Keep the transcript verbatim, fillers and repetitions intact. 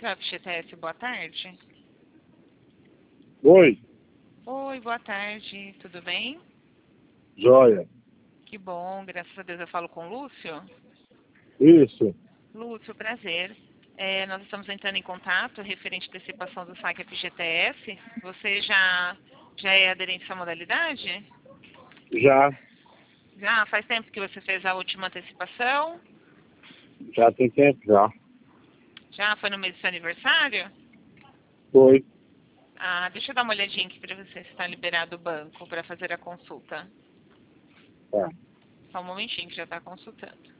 Central F G T S, boa tarde. Oi, Oi, boa tarde, tudo bem? joia. Que bom, graças a Deus eu falo com o Lúcio. Isso, Lúcio, prazer. É, nós estamos entrando em contato referente à antecipação do saque F G T S. Você já, já é aderente a essa modalidade? já, Já faz tempo que você fez a última antecipação? já tem tempo já. Já foi no mês do seu aniversário? Foi, Ah, deixa eu dar uma olhadinha aqui para você se está liberado o banco para fazer a consulta. tá. Só um momentinho que já está consultando.